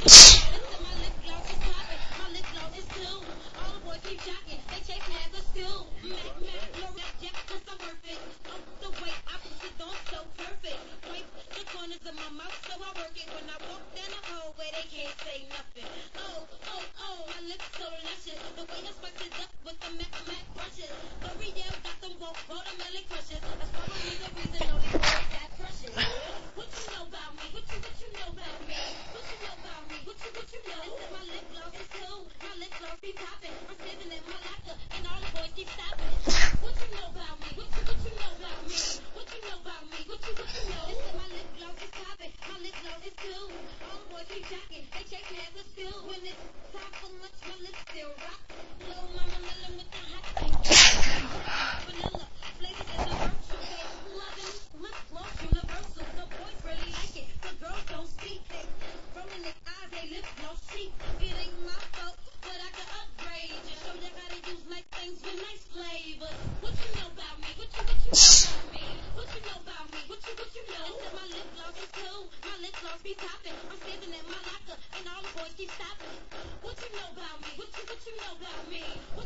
Listen, my lip gloss is popping, my lip gloss is cool. All the boys keep jocking, they chasing after school. Mac, L'Oreal, Jack, cause I'm worth it. Oh, the way I put it on so perfect. Wipe the corners of my mouth so I work it. When I walk down the hallway, they can't say nothing. My lips so luscious. The way I spice it up with the Mac brushes. L'Oreal got them watermelon crushes. That's probably the reason all these boys got crushes. What you know about me? What you know about me? What you know about me? What you know? Listen, my lip gloss is cool. My lip gloss be popping. I'm sitting in my locker and all the boys keep stopping. What you know about me? What you know about me? What you know about me? What you know? Listen, my lip gloss is popping. My lip gloss is cool. All the boys keep jocking. They chase me after school. When it's time for lunch, my lips still rock. Little mama Lila with the hot pink. Vanilla. Flavors in the virtual cake. Loving lip gloss universal. The boys really like it. The girls don't speak it. Rolling their eyes, they lip gloss cheap. It ain't my fault, but I can upgrade. Just show you how to use nice things with nice flavors. What you know about me? What you know about me? What you know about me? What you know? Listen, my lip gloss is cool. My lip gloss be popping. I'm standing in my locker and all the boys keep stopping. What you know about me? What you know about me?